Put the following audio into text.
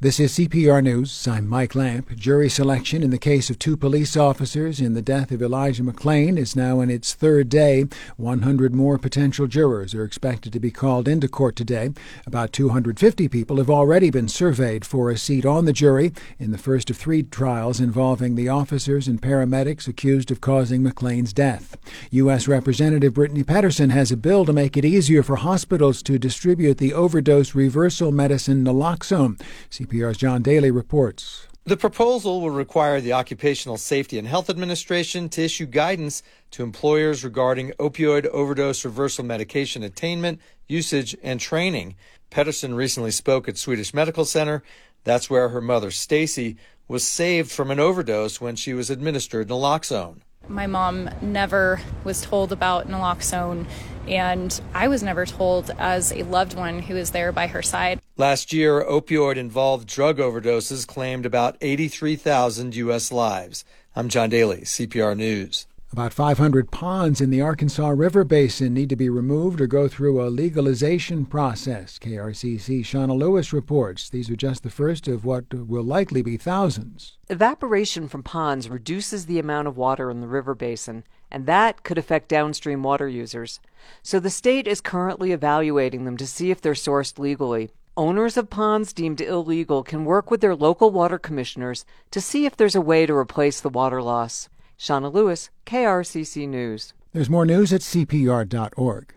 This is CPR News. I'm Mike Lamp. Jury selection in the case of two police officers in the death of Elijah McClain is now in its third day. 100 more potential jurors are expected to be called into court today. About 250 people have already been surveyed for a seat on the jury in the first of three trials involving the officers and paramedics accused of causing McClain's death. U.S. Representative Brittany Pettersen has a bill to make it easier for hospitals to distribute the overdose reversal medicine naloxone. CPR's John Daly reports. The proposal will require the Occupational Safety and Health Administration to issue guidance to employers regarding opioid overdose reversal medication attainment, usage, and training. Pettersen recently spoke at Swedish Medical Center. That's where her mother, Stacy, was saved from an overdose when she was administered naloxone. My mom never was told about naloxone, and I was never told as a loved one who was there by her side. Last year, opioid-involved drug overdoses claimed about 83,000 U.S. lives. I'm John Daly, CPR News. About 500 ponds in the Arkansas River Basin need to be removed or go through a legalization process. KRCC Shauna Lewis reports these are just the first of what will likely be thousands. Evaporation from ponds reduces the amount of water in the river basin, and that could affect downstream water users. So the state is currently evaluating them to see if they're sourced legally. Owners of ponds deemed illegal can work with their local water commissioners to see if there's a way to replace the water loss. Shauna Lewis, KRCC News. There's more news at CPR.org.